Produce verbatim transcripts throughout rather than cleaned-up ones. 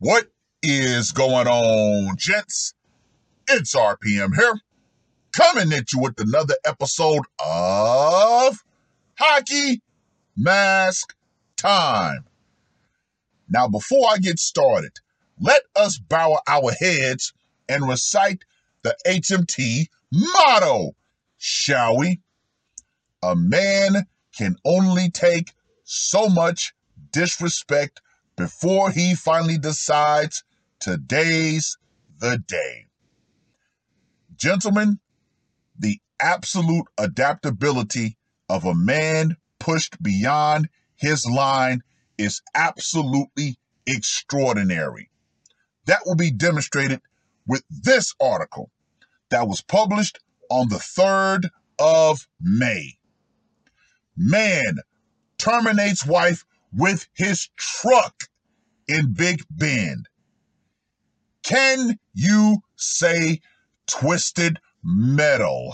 What is going on, gents? It's R P M here, coming at you with another episode of Hockey Mask Time. Now, before I get started, let us bow our heads and recite the H M T motto, shall we? A man can only take so much disrespect before he finally decides today's the day. Gentlemen, the absolute adaptability of a man pushed beyond his line is absolutely extraordinary. That will be demonstrated with this article that was published on the third of May. Man terminates wife with his truck in Big Bend. Can you say twisted metal?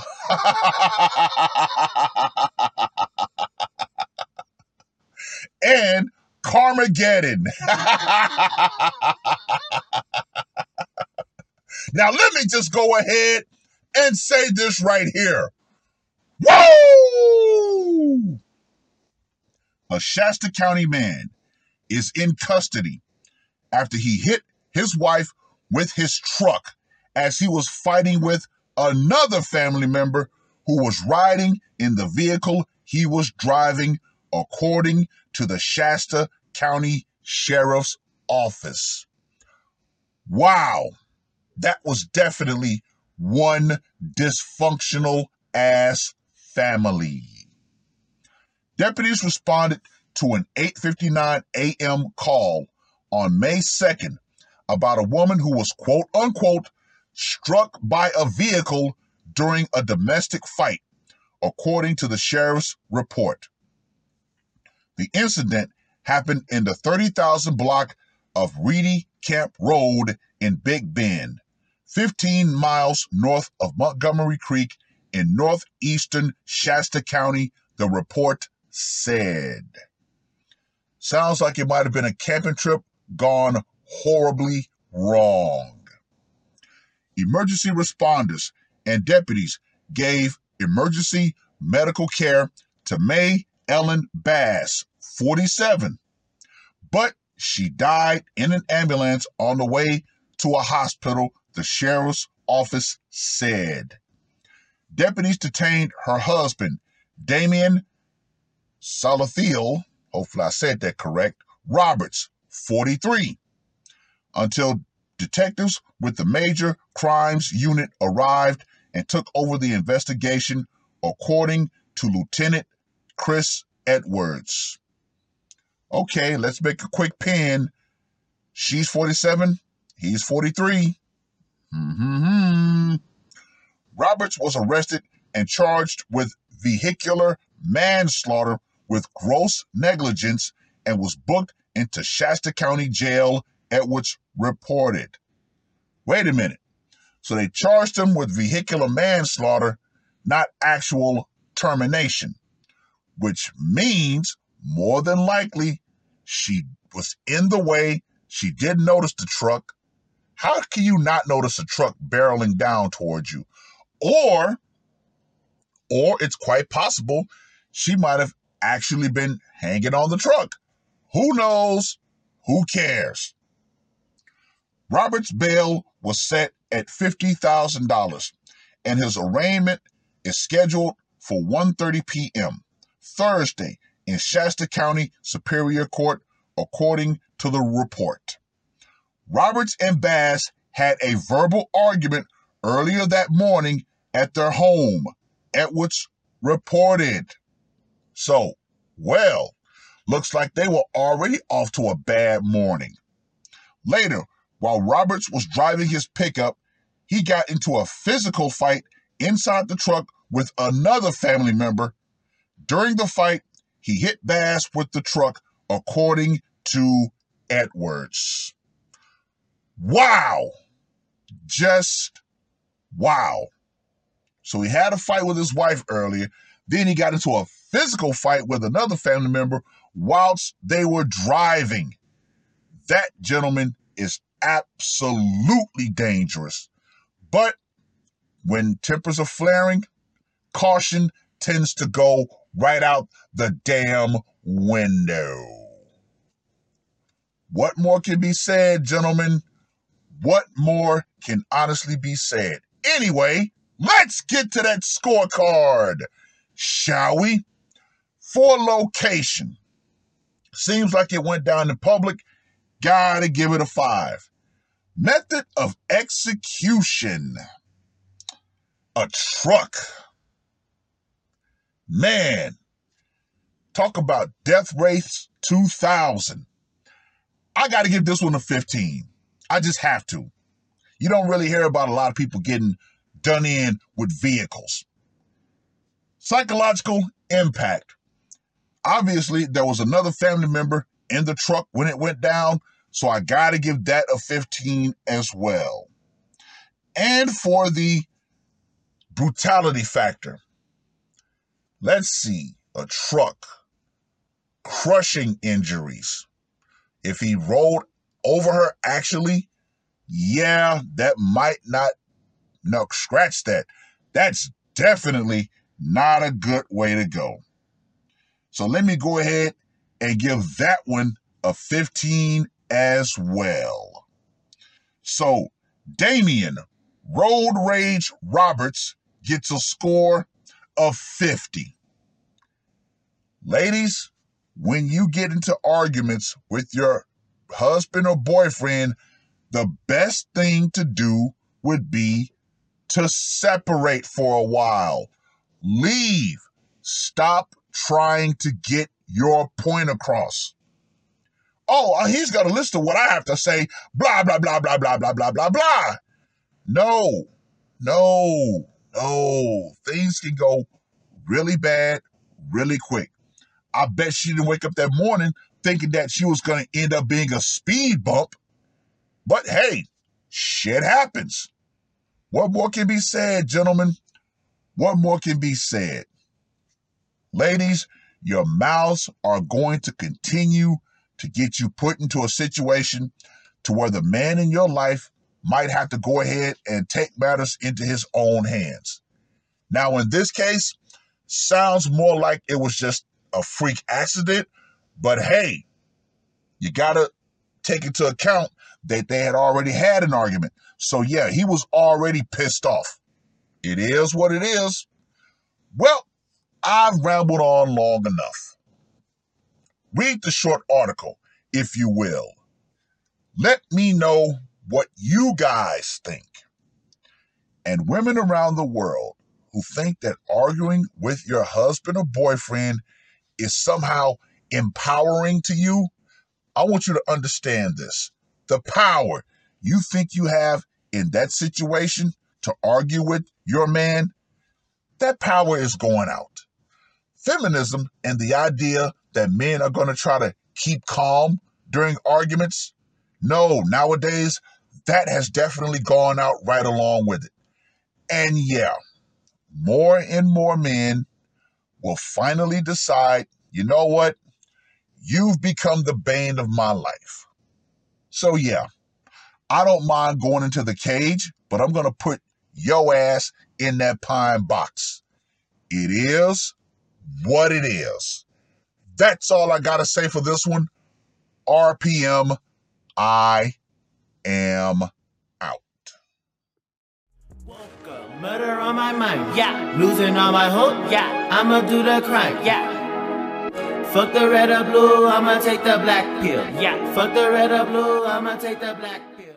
And Carmageddon. Now let me just go ahead and say this right here. Woo! A Shasta County man is in custody after he hit his wife with his truck as he was fighting with another family member who was riding in the vehicle he was driving, according to the Shasta County Sheriff's Office. Wow, that was definitely one dysfunctional ass family. Deputies responded to an eight fifty-nine a.m. call on May second about a woman who was quote unquote struck by a vehicle during a domestic fight, according to the sheriff's report. The incident happened in the thirty thousand block of Reedy Camp Road in Big Bend, fifteen miles north of Montgomery Creek in northeastern Shasta County, the report said. Sounds like it might have been a camping trip gone horribly wrong. Emergency responders and deputies gave emergency medical care to May Ellen Bass, forty-seven, but she died in an ambulance on the way to a hospital, the sheriff's office said. Deputies detained her husband, Damian Salathiel, hopefully I said that correct, Roberts, forty-three, until detectives with the Major Crimes Unit arrived and took over the investigation, according to Lieutenant Chris Edwards. Okay, let's make a quick pin. She's forty-seven, he's forty-three. Mm-hmm. Roberts was arrested and charged with vehicular manslaughter with gross negligence and was booked into Shasta County Jail, Edwards reported. Wait a minute. So they charged him with vehicular manslaughter, not actual termination, which means more than likely she was in the way. She did notice the truck. How can you not notice a truck barreling down towards you? Or, or it's quite possible she might have actually been hanging on the truck. Who knows? Who cares? Robert's bail was set at fifty thousand dollars, and his arraignment is scheduled for one thirty p.m. Thursday in Shasta County Superior Court, according to the report. Roberts and Bass had a verbal argument earlier that morning at their home, Edwards reported. So, well, looks like they were already off to a bad morning. Later, while Roberts was driving his pickup, he got into a physical fight inside the truck with another family member. During the fight, he hit Bass with the truck, according to Edwards. Wow. Just wow. So he had a fight with his wife earlier. Then he got into a physical fight with another family member whilst they were driving. That, gentlemen, is absolutely dangerous. But when tempers are flaring, caution tends to go right out the damn window. What more can be said, gentlemen? What more can honestly be said? Anyway, let's get to that scorecard, shall we? For location, seems like it went down in public. Gotta give it a five. Method of execution, a truck. Man, talk about death rates two thousand. I got to give this one a fifteen. I just have to. You don't really hear about a lot of people getting done in with vehicles. Psychological impact. Obviously, there was another family member in the truck when it went down, so I got to give that a fifteen as well. And for the brutality factor, let's see, a truck, crushing injuries. If he rolled over her, actually, yeah, that might not, no, scratch that. That's definitely not a good way to go. So let me go ahead and give that one a fifteen as well. So Damian Road Rage Roberts gets a score of fifty. Ladies, when you get into arguments with your husband or boyfriend, the best thing to do would be to separate for a while. Leave. Stop trying to get your point across. Oh, he's got a list of what I have to say. Blah, blah, blah, blah, blah, blah, blah, blah, blah. No, no, no. Things can go really bad, really quick. I bet she didn't wake up that morning thinking that she was going to end up being a speed bump. But hey, shit happens. What more can be said, gentlemen? What more can be said? Ladies, your mouths are going to continue to get you put into a situation to where the man in your life might have to go ahead and take matters into his own hands. Now, in this case, sounds more like it was just a freak accident, but hey, you got to take into account that they had already had an argument. So yeah, he was already pissed off. It is what it is. Well, I've rambled on long enough. Read the short article, if you will. Let me know what you guys think. And women around the world who think that arguing with your husband or boyfriend is somehow empowering to you, I want you to understand this. The power you think you have in that situation to argue with your man, that power is going out. Feminism and the idea that men are going to try to keep calm during arguments, no, nowadays, that has definitely gone out right along with it. And yeah, more and more men will finally decide, you know what? You've become the bane of my life. So yeah, I don't mind going into the cage, but I'm going to put your ass in that pine box. It is what it is. That's all I got to say for this one. R P M, I am out. Murder on my mind, yeah. Losing all my hope, yeah. I'ma do the crime, yeah. Fuck the red or blue, I'ma take the black pill, yeah. Fuck the red or blue, I'ma take the black pill.